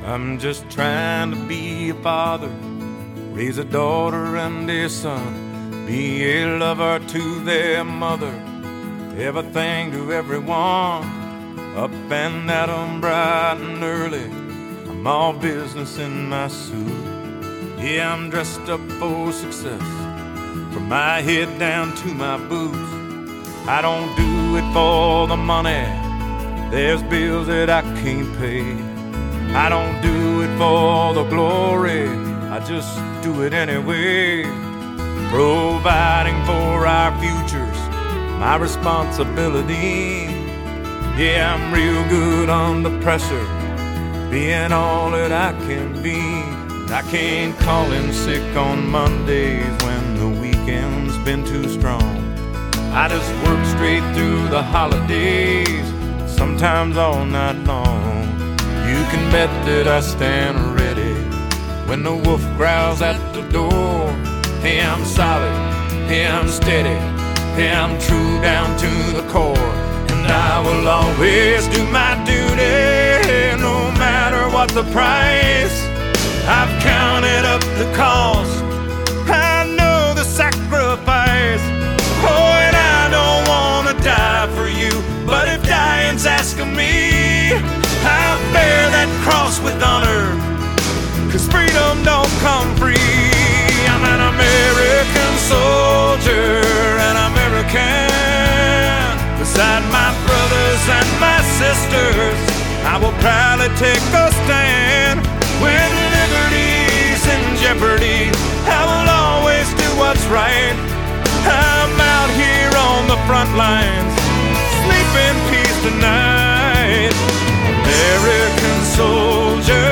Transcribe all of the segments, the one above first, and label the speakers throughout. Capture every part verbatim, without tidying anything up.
Speaker 1: I'm just trying to be a father, raise a daughter and a son, be a lover to their mother, everything to everyone. Up and at 'em bright and early, I'm all business in my suit. Yeah, I'm dressed up for success, from my head down to my boots. I don't do it for the money, there's bills that I can't pay. I don't do it for the glory, I just do it anyway. Providing for our futures, my responsibility. Yeah, I'm real good under pressure, being all that I can be. I can't call in sick on Mondays when the weekend's been too strong. I just work straight through the holidays, sometimes all night long. You can bet that I stand ready when the wolf growls at the door. Hey, I'm solid, hey, I'm steady, hey, I'm true down to the core. And I will always do my duty, no matter what the price. I've counted up the cost, I know the sacrifice. Oh, and I don't wanna die for you, but if dying's asking me, I'll bear that cross with honor, 'cause freedom don't come free. I'm an American soldier, an American. Beside my brothers and my sisters, I will proudly take a stand. When liberty's in jeopardy, I will always do what's right. I'm out here on the front lines, sleep in peace tonight. American soldier,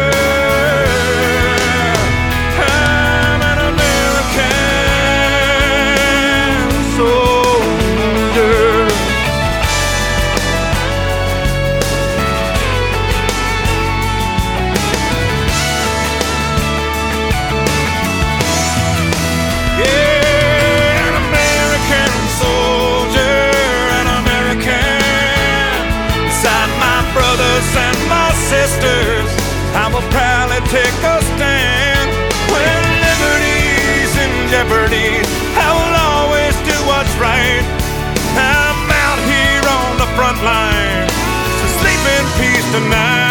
Speaker 1: I'm an American soldier. Yeah, an American soldier, an American. Beside my brothers and my sisters, I will proudly take a stand. When liberty's in jeopardy, I will always do what's right. I'm out here on the front line, so sleep in peace tonight.